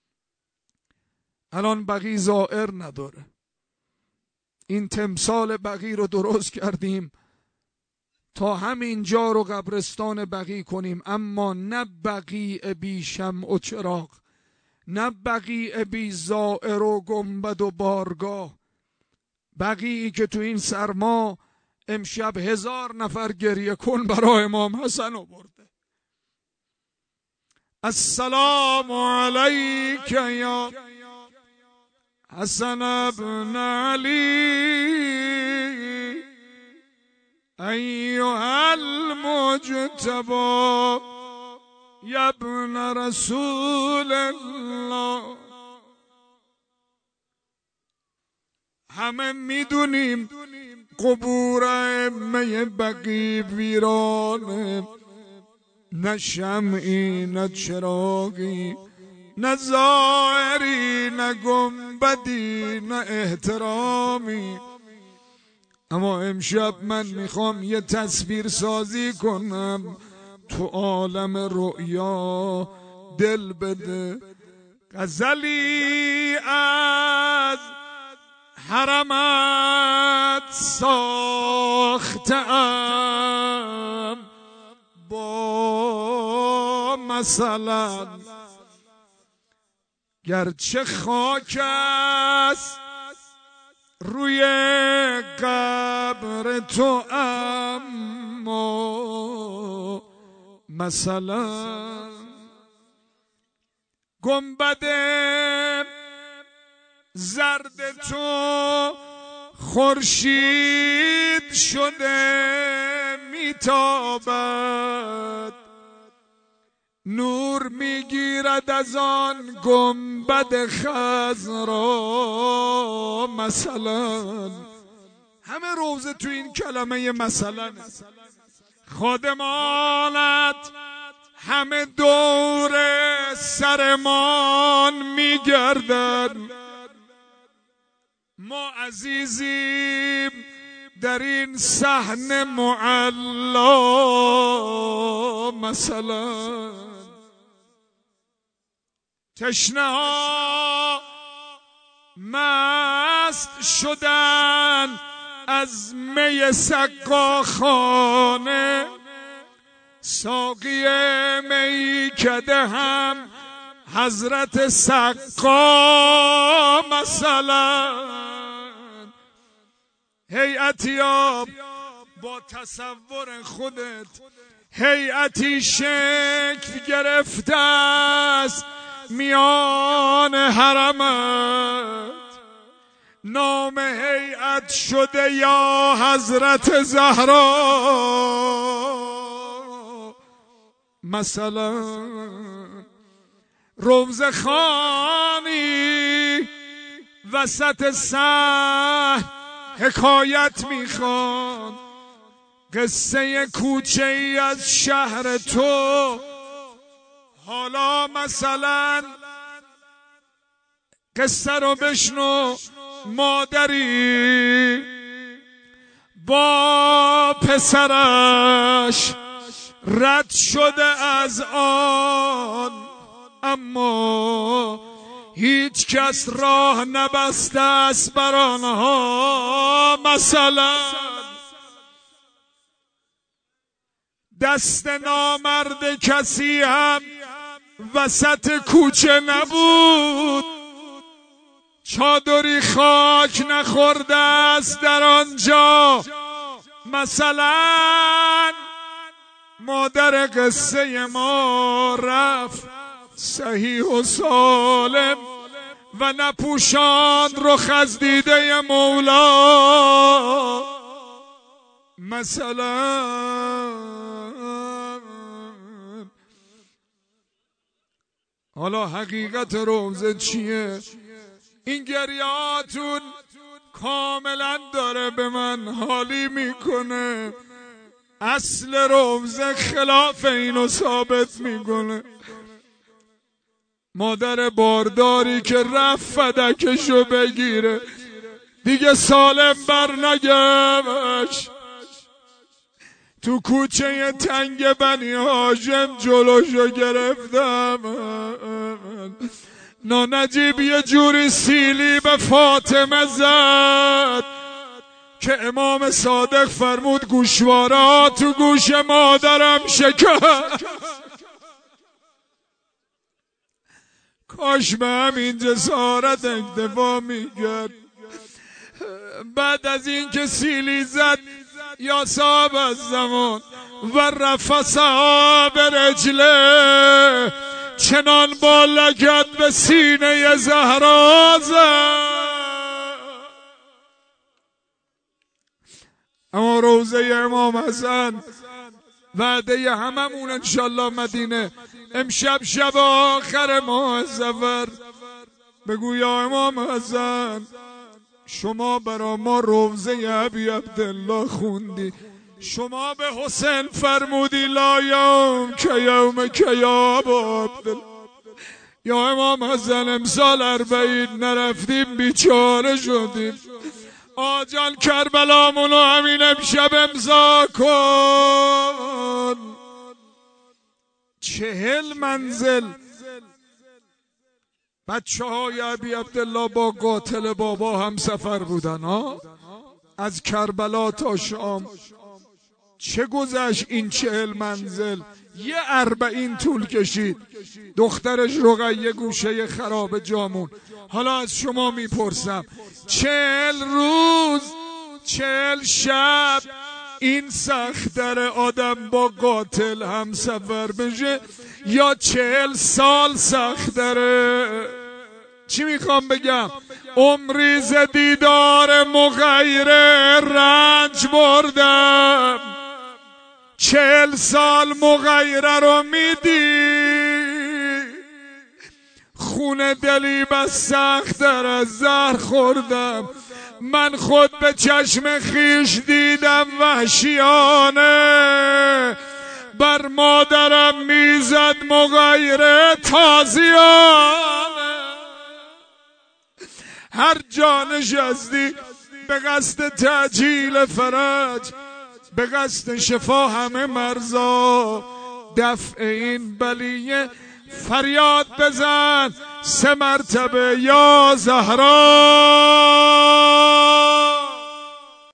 الان بقی زائر نداره. این تمثال بقی رو درست کردیم تا همین جا رو قبرستان بقی کنیم، اما نه بقیع بی شمع و چراغ، نه بقیع بی زائر و گنبد و بارگاه. بقیعی که تو این سرما امشب هزار نفر گریه کن برای امام حسن آورده. السلام علیک یا حسن ابن علی ایها المجتبی یا ابن رسول الله. همه میدونیم قبور ائمه بقیع ویرانه، نه شمعی نه چراغی، نه زائری نه گنبدی نه احترامی. اما امشب من میخوام یه تصویر سازی کنم تو عالم رؤیا دل بده. غزلی از حرمت ساختم با مثلا گرچه خاک است روی قبر تو اما مثلا گنبد زرد تو خورشید شده میتابد نور میگیرد از آن گنبد خضرا مثلا. همه روزه تو این کلمه مثلا. خادمانت همه دور سرمان میگردن ما عزیزیم در این صحن معلا مثلا. تشنه ها مست شدن از می سقاخانه ساقی میکده هم حضرت سقا مثلا. هیئتیاب با تصور خودت هیئتی شکل گرفته است میان حرمت نام هیئت شده یا حضرت زهرا مثلا. روضه خوانی وسط صحن حکایت میخوان قصه کوچه ای از شهر تو حالا مثلا قصه رو بشنو. مادری با پسرش رد شده از آن اما هیچ کس راه نبسته است بر آنها مثلا. دست نامرد کسی هم وسط کوچه نبود چادری خاک نخورده است در آنجا مثلا. مادر قصه ما رفت صحیح و سالم و نپوشاند رخ از دیده مولا مثلا. حالا حقیقت روزه چیه؟ این گریاتون کاملا داره به من حالی میکنه. اصل روزه خلاف اینو ثابت میکنه. مادر بارداری که رفت فدکشو بگیره دیگه سالم بر نگمش تو کوچه تنگ بنی هاشم جلوشو گرفتم. نانجیب یه جوری سیلی به فاطمه زد که امام صادق فرمود گوشوارا تو گوش مادرم شکست. کاش به همین جسارت اکتفا میکرد. بعد از این که سیلی زد یا صاحب از زمان و رفع صحاب رجله چنان با لگد به سینه زهرا زد. اما روزه امام حسن وعده هممون انشالله مدینه. امشب شب آخر ماه صفر بگو یا امام حسن شما برا ما روزه ابی عبدالله خوندی شما به حسین فرمودی لا یوم که یوم که یا ابا عبدالله. یا امام حسن امسال اربعین نرفتیم بیچاره شدیم. آجان کربلامونو همین امشب امضا کن. چهل منزل بچه های ابی عبدالله با قاتل بابا هم سفر بودن ها، از کربلا تا شام. چه گذشت این چهل منزل؟ یه اربعین طول کشید. دخترش رقیه گوشه خراب جامون. حالا از شما میپرسم، چهل روز چهل شب این سخت در آدم با قاتل هم سفر بشه یا چهل سال سخت داره؟ چی میخوام بگم؟ عمری ز دیدار مغیر رنج بردم، چهل سال مغیره رو میدی، خون دلی بس سخت در از زهر خوردم. من خود به چشم خیش دیدم وحشیانه، بر مادرم میزد مغیره تازیانه. هر جا نشستی به قصد تعجیل فرج، به قصد شفا همه مرزا، دفع این بلیه فریاد بزن سه مرتبه یا زهرا.